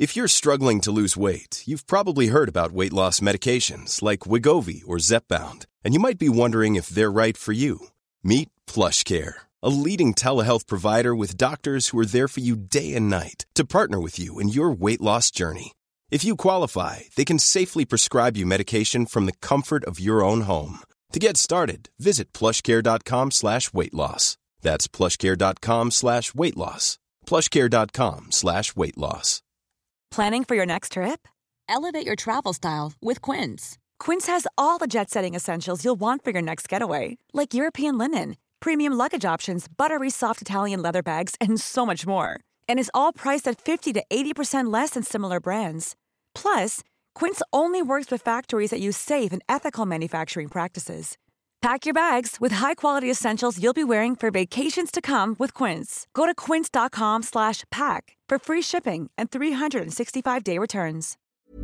If you're struggling to lose weight, you've probably heard about weight loss medications like Wegovy or Zepbound, and you might be wondering if they're right for you. Meet PlushCare, a leading telehealth provider with doctors who are there for you day and night to partner with you in your weight loss journey. If you qualify, they can safely prescribe you medication from the comfort of your own home. To get started, visit plushcare.com/weightloss. That's plushcare.com/weightloss. plushcare.com/weightloss. Planning for your next trip? Elevate your travel style with Quince. Quince has all the jet-setting essentials you'll want for your next getaway, like European linen, premium luggage options, buttery soft Italian leather bags, and so much more. And is all priced at 50 to 80% less than similar brands. Plus, Quince only works with factories that use safe and ethical manufacturing practices. Pack your bags with high-quality essentials you'll be wearing for vacations to come with Quince. Go to quince.com/pack for free shipping and 365-day returns.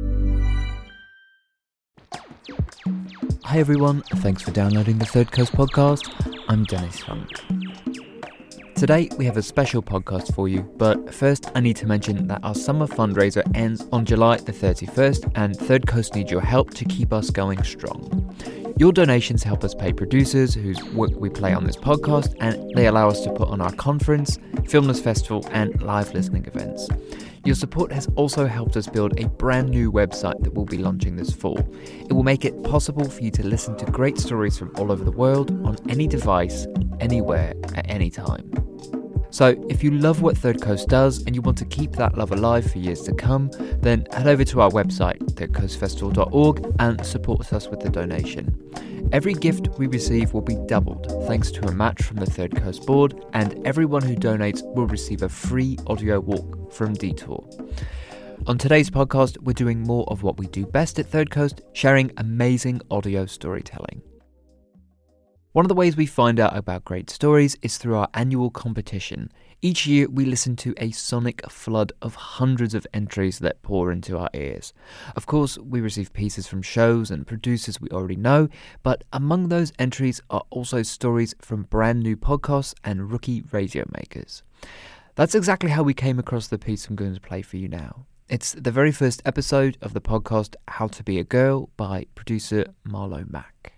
Hi everyone, thanks for downloading the Third Coast podcast. I'm Dennis Funk. Today we have a special podcast for you, but first I need to mention that our summer fundraiser ends on July the 31st and Third Coast needs your help to keep us going strong. Your donations help us pay producers whose work we play on this podcast, and they allow us to put on our conference, Filmless Festival and live listening events. Your support has also helped us build a brand new website that we'll be launching this fall. It will make it possible for you to listen to great stories from all over the world on any device, anywhere, at any time. So if you love what Third Coast does and you want to keep that love alive for years to come, then head over to our website, thirdcoastfestival.org, and support us with a donation. Every gift we receive will be doubled thanks to a match from the Third Coast board, and everyone who donates will receive a free audio walk from Detour. On today's podcast, we're doing more of what we do best at Third Coast, sharing amazing audio storytelling. One of the ways we find out about great stories is through our annual competition. Each year we listen to a sonic flood of hundreds of entries that pour into our ears. Of course, we receive pieces from shows and producers we already know, but among those entries are also stories from brand new podcasts and rookie radio makers. That's exactly how we came across the piece I'm going to play for you now. It's the very first episode of the podcast How to Be a Girl by producer Marlo Mack.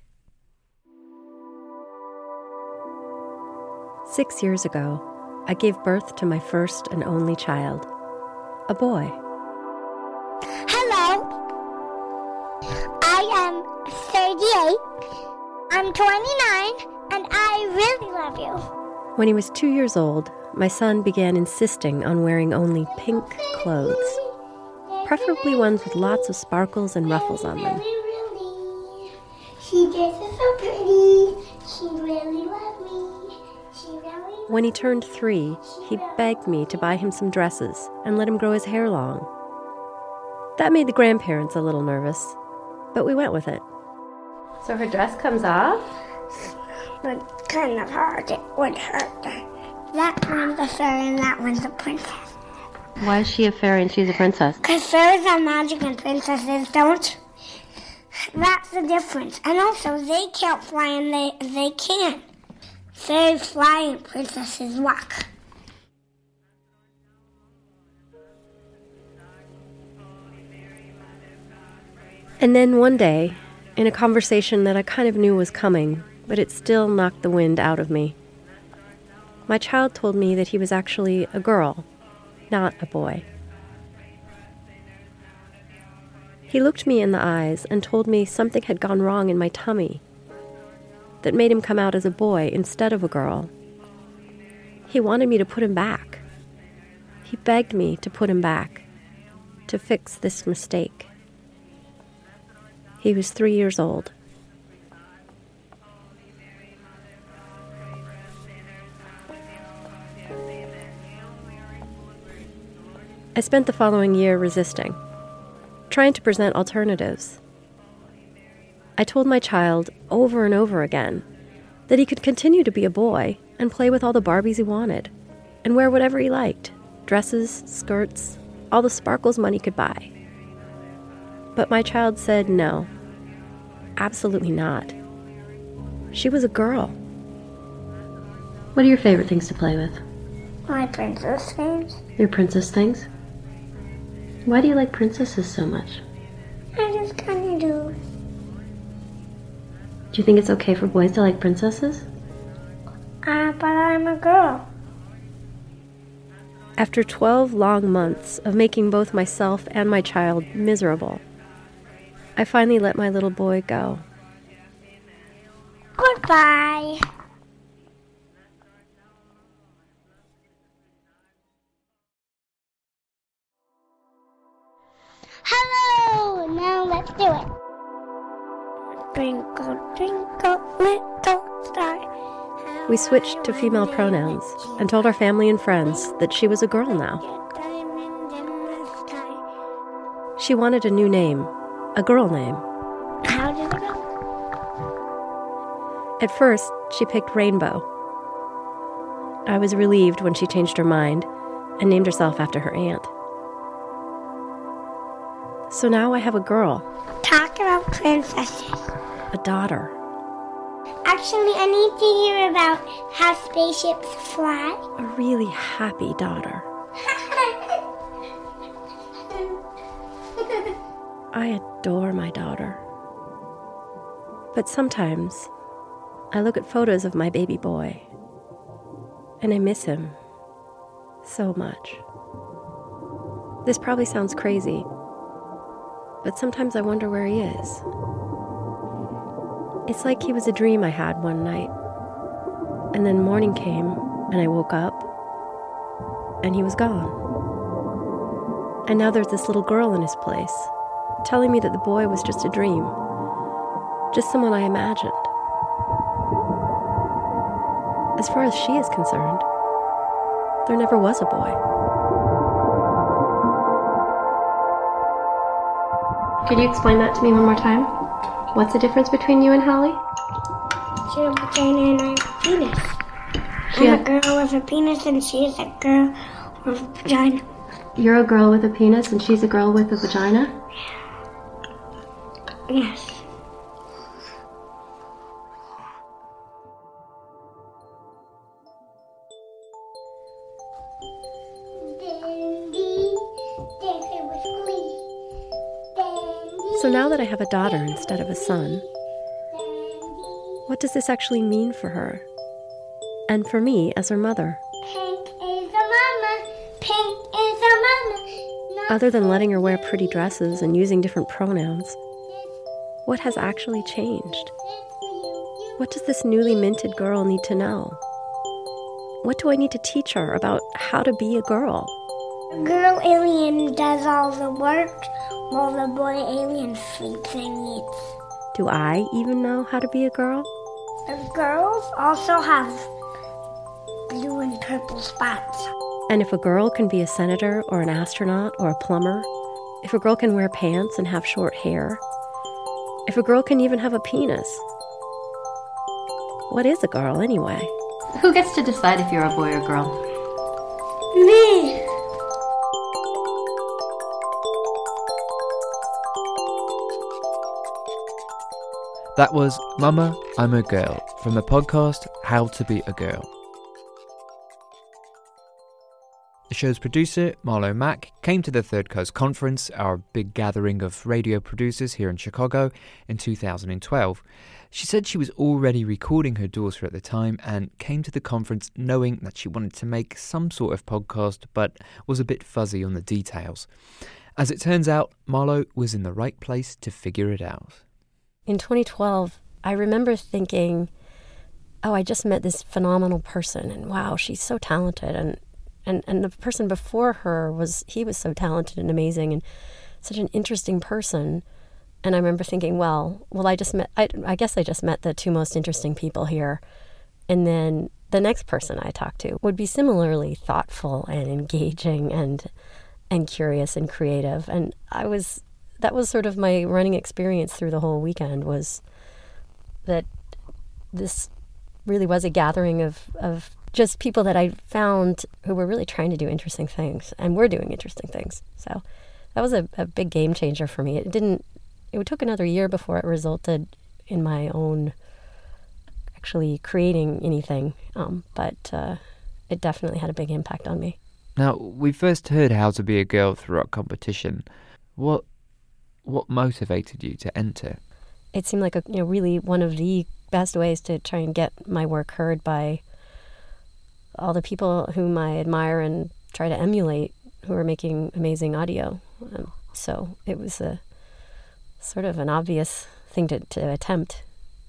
6 years ago, I gave birth to my first and only child, a boy. Hello, I am 38, I'm 29, and I really love you. When he was 2 years old, my son began insisting on wearing only pink clothes, preferably ones with lots of sparkles and ruffles on them. She dresses so pretty, she really loves me. When he turned 3, he begged me to buy him some dresses and let him grow his hair long. That made the grandparents a little nervous, but we went with it. So her dress comes off? But kind of hard, it would hurt. That one's a fairy and that one's a princess. Why is she a fairy and she's a princess? Because fairies are magic and princesses don't. That's the difference. And also, they can't fly and they can. Fairies fly and princesses walk. And then one day, in a conversation that I kind of knew was coming, but it still knocked the wind out of me, my child told me that he was actually a girl, not a boy. He looked me in the eyes and told me something had gone wrong in my tummy that made him come out as a boy instead of a girl. He wanted me to put him back. He begged me to put him back, to fix this mistake. He was 3 years old. I spent the following year resisting, trying to present alternatives. I told my child over and over again that he could continue to be a boy and play with all the Barbies he wanted and wear whatever he liked, dresses, skirts, all the sparkles money could buy. But my child said no, absolutely not. She was a girl. What are your favorite things to play with? My princess things. Your princess things? Why do you like princesses so much? I just kind of do. Do you think it's okay for boys to like princesses? But I'm a girl. After 12 long months of making both myself and my child miserable, I finally let my little boy go. Goodbye. Hello! Now let's do it. Twinkle, twinkle, little star. We switched to female pronouns and told our family and friends that she was a girl now. Diamond in the sky. She wanted a new name, a girl name. How did it go? At first, she picked Rainbow. I was relieved when she changed her mind and named herself after her aunt. So now I have a girl, Talk about princesses. a daughter. Actually, I need to hear about how spaceships fly. A really happy daughter. I adore my daughter. But sometimes I look at photos of my baby boy and I miss him so much. This probably sounds crazy, but sometimes I wonder where he is. It's like he was a dream I had one night, and then morning came and I woke up and he was gone. And now there's this little girl in his place, telling me that the boy was just a dream, just someone I imagined. As far as she is concerned, there never was a boy. Could you explain that to me one more time? What's the difference between you and Holly? She's a vagina and I'm a penis. I'm a girl with a penis and she's a girl with a vagina. You're a girl with a penis and she's a girl with a vagina? Yes. So now that I have a daughter instead of a son, what does this actually mean for her? And for me as her mother? Pink is a mama. Pink is a mama. Other than letting her wear pretty dresses and using different pronouns, what has actually changed? What does this newly minted girl need to know? What do I need to teach her about how to be a girl? The girl alien does all the work while the boy alien sleeps and eats. Do I even know how to be a girl? The girls also have blue and purple spots. And if a girl can be a senator or an astronaut or a plumber, if a girl can wear pants and have short hair, if a girl can even have a penis, what is a girl anyway? Who gets to decide if you're a boy or girl? Me! That was Mama, I'm a Girl from the podcast How to Be a Girl. The show's producer, Marlo Mack, came to the Third Coast Conference, our big gathering of radio producers here in Chicago, in 2012. She said she was already recording her daughter at the time and came to the conference knowing that she wanted to make some sort of podcast but was a bit fuzzy on the details. As it turns out, Marlo was in the right place to figure it out. In 2012, I remember thinking, oh, I just met this phenomenal person and wow, she's so talented. And the person before her was so talented and amazing and such an interesting person. And I remember thinking, well, I guess I just met the two most interesting people here. And then the next person I talked to would be similarly thoughtful and engaging and curious and creative. And that was sort of my running experience through the whole weekend, was that this really was a gathering of just people that I found who were really trying to do interesting things and were doing interesting things. So that was a big game changer for me. It took another year before it resulted in my own actually creating anything, but it definitely had a big impact on me. Now, we first heard How to Be a Girl through our competition. What motivated you to enter? It seemed like really one of the best ways to try and get my work heard by all the people whom I admire and try to emulate, who are making amazing audio. So it was a sort of an obvious thing to attempt,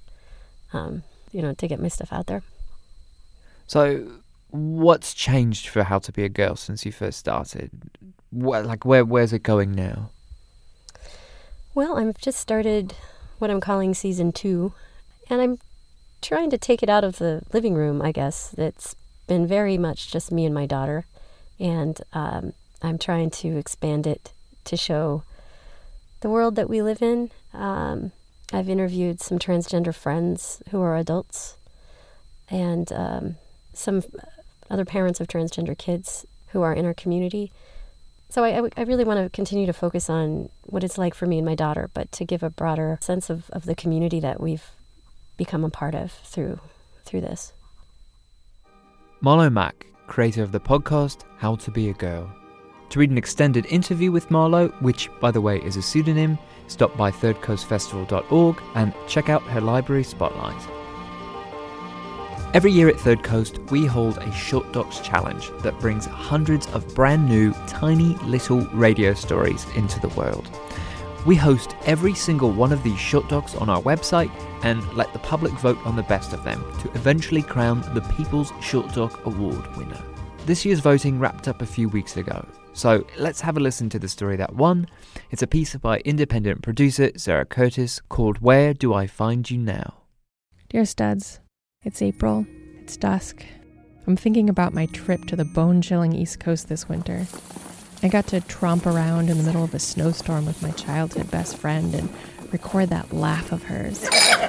to get my stuff out there. So what's changed for How to Be a Girl since you first started? Where's it going now? Well, I've just started what I'm calling season 2, and I'm trying to take it out of the living room, I guess. It's been very much just me and my daughter, and I'm trying to expand it to show the world that we live in. I've interviewed some transgender friends who are adults, and some other parents of transgender kids who are in our community. So I really want to continue to focus on what it's like for me and my daughter, but to give a broader sense of the community that we've become a part of through this. Marlo Mack, creator of the podcast How to Be a Girl. To read an extended interview with Marlo, which, by the way, is a pseudonym, stop by thirdcoastfestival.org and check out her library spotlight. Every year at Third Coast, we hold a Short Docs Challenge that brings hundreds of brand new, tiny little radio stories into the world. We host every single one of these short docs on our website and let the public vote on the best of them to eventually crown the People's Short Doc Award winner. This year's voting wrapped up a few weeks ago, so let's have a listen to the story that won. It's a piece by independent producer Sarah Curtis called Where Do I Find You Now? Dear Studs, it's April, it's dusk. I'm thinking about my trip to the bone-chilling East Coast this winter. I got to tromp around in the middle of a snowstorm with my childhood best friend and record that laugh of hers.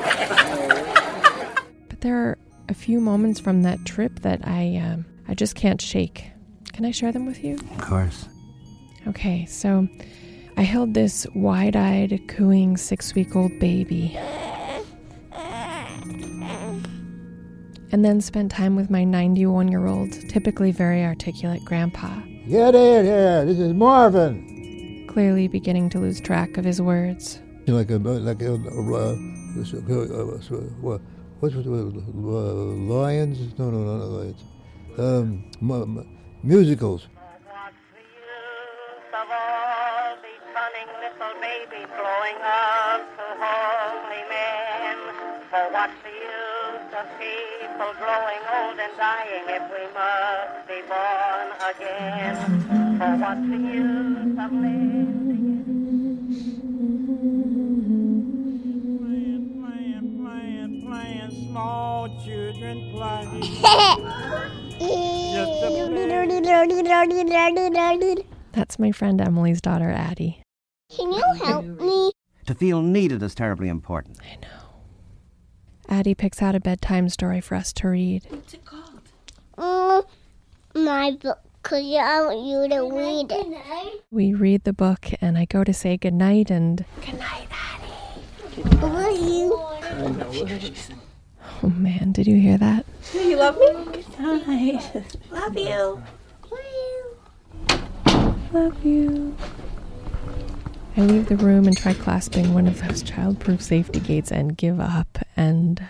But there are a few moments from that trip that I just can't shake. Can I share them with you? Of course. Okay, so I held this wide-eyed, cooing 6-week-old baby, and then spent time with my 91-year-old, typically very articulate grandpa. Get in here, this is Marvin. Clearly beginning to lose track of his words. Lions? No, lions. Musicals. People growing old and dying if we must be born again. For what's the use of living? Playing, small children playing. That's my friend Emily's daughter, Addie. Can you help me? To feel needed is terribly important. I know. Addie picks out a bedtime story for us to read. What's it called? My book, because I want you to read it. We read the book, and I go to say goodnight, and... Good night, Addie. Love you. Oh, man, did you hear that? Do you love me? Good night. Love you. Love you. I leave the room and try clasping one of those childproof safety gates and give up, and...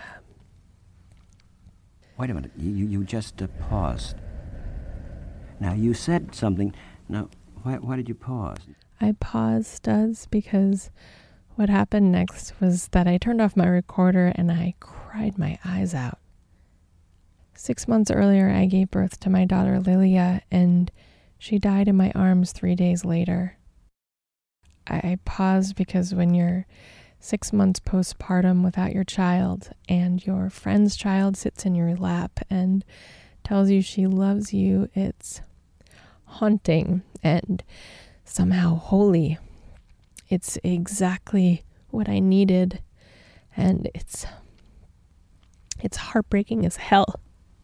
Wait a minute, you just paused. Now, you said something. Now, why did you pause? I paused, Studs, because what happened next was that I turned off my recorder and I cried my eyes out. 6 months earlier, I gave birth to my daughter Lilia, and she died in my arms 3 days later. I paused because when you're 6 months postpartum without your child and your friend's child sits in your lap and tells you she loves you, it's haunting and somehow holy. It's exactly what I needed, and it's heartbreaking as hell.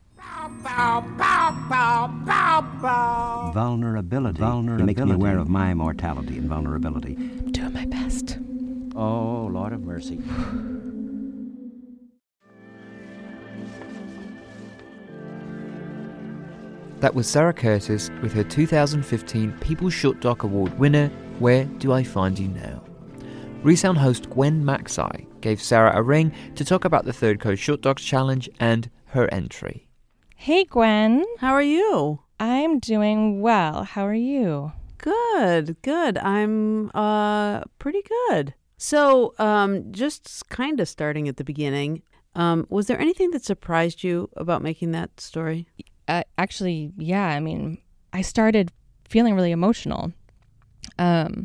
Vulnerability. It makes me aware of my mortality and vulnerability. I'm doing my best. Oh, Lord of mercy. That was Sarah Curtis with her 2015 People's Short Doc Award winner, Where Do I Find You Now? Resound host Gwen Maxey gave Sarah a ring to talk about the Third Coast Short Docs Challenge and her entry. Hey, Gwen. How are you? I'm doing well. How are you? Good. I'm pretty good. So, just kind of starting at the beginning, was there anything that surprised you about making that story? Actually, yeah. I mean, I started feeling really emotional. And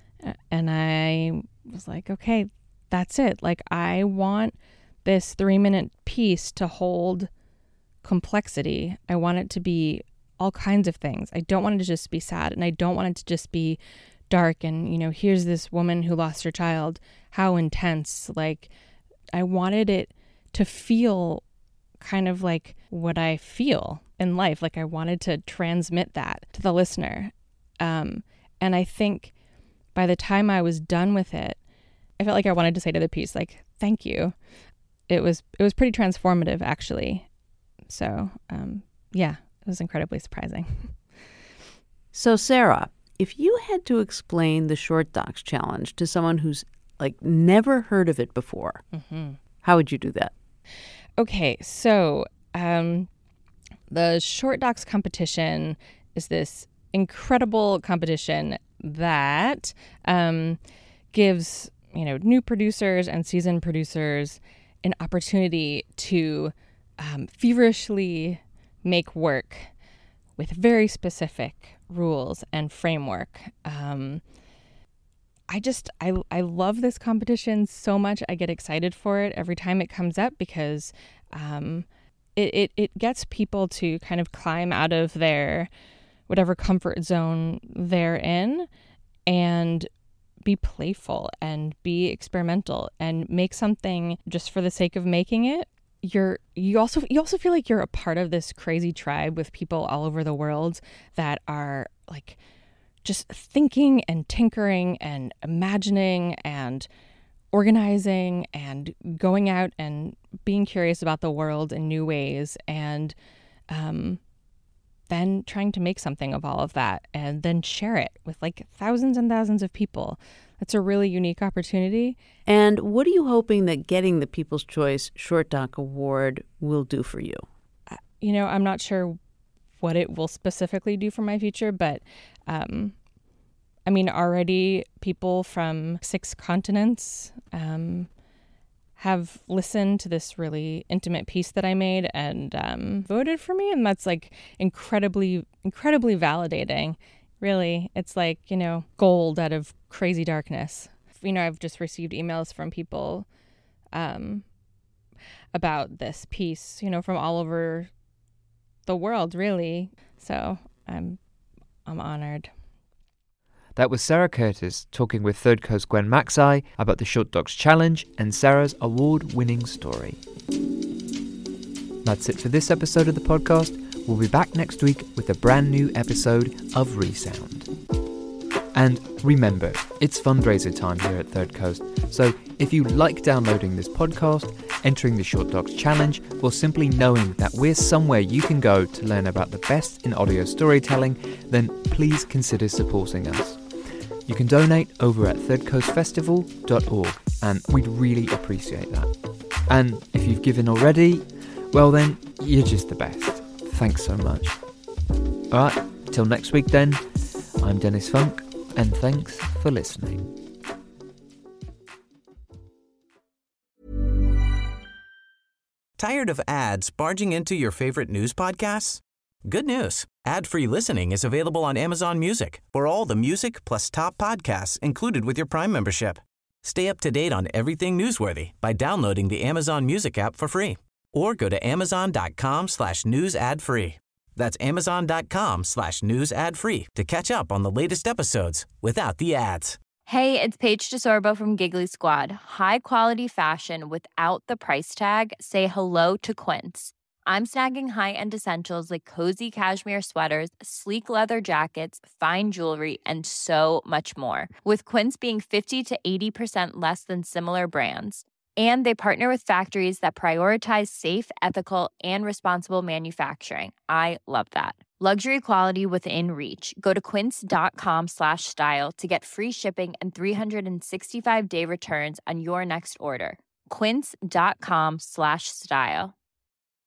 I was like, okay, that's it. Like, I want this 3-minute piece to hold complexity. I want it to be all kinds of things. I don't want it to just be sad, and I don't want it to just be dark and, here's this woman who lost her child. How intense. Like, I wanted it to feel kind of like what I feel in life. Like, I wanted to transmit that to the listener. And I think by the time I was done with it, I felt like I wanted to say to the piece, like, thank you. It was pretty transformative, actually. So, yeah, it was incredibly surprising. So, Sarah, if you had to explain the Short Docs Challenge to someone who's, never heard of it before, how would you do that? Okay, so the Short Docs competition is this incredible competition that gives, new producers and seasoned producers an opportunity to feverishly make work with very specific rules and framework. I love this competition so much. I get excited for it every time it comes up because it gets people to kind of climb out of their whatever comfort zone they're in and be playful and be experimental and make something just for the sake of making it. You also feel like you're a part of this crazy tribe with people all over the world that are like just thinking and tinkering and imagining and organizing and going out and being curious about the world in new ways, and then trying to make something of all of that and then share it with thousands and thousands of people. That's a really unique opportunity. And what are you hoping that getting the People's Choice Short Doc Award will do for you? I'm not sure what it will specifically do for my future, but already people from 6 continents have listened to this really intimate piece that I made and voted for me, and that's incredibly, incredibly validating. Really, it's gold out of crazy darkness. I've just received emails from people about this piece, from all over the world, really. So I'm honored. That was Sarah Curtis talking with Third Coast Gwen Maxey about the Short Docs Challenge and Sarah's award-winning story. That's it for this episode of the podcast. We'll be back next week with a brand new episode of Resound. And remember, it's fundraiser time here at Third Coast, so if you like downloading this podcast, entering the Short Docs Challenge, or simply knowing that we're somewhere you can go to learn about the best in audio storytelling, then please consider supporting us. You can donate over at thirdcoastfestival.org, and we'd really appreciate that. And if you've given already, well then, you're just the best. Thanks so much. Alright, till next week then, I'm Dennis Funk, and thanks for listening. Tired of ads barging into your favorite news podcasts? Good news. Ad-free listening is available on Amazon Music for all the music plus top podcasts included with your Prime membership. Stay up to date on everything newsworthy by downloading the Amazon Music app for free or go to amazon.com/news ad free. That's amazon.com/news ad free to catch up on the latest episodes without the ads. Hey, it's Paige DeSorbo from Giggly Squad. High quality fashion without the price tag. Say hello to Quince. I'm snagging high-end essentials like cozy cashmere sweaters, sleek leather jackets, fine jewelry, and so much more. With Quince being 50 to 80% less than similar brands. And they partner with factories that prioritize safe, ethical, and responsible manufacturing. I love that. Luxury quality within reach. Go to quince.com/style to get free shipping and 365-day returns on your next order. Quince.com/style.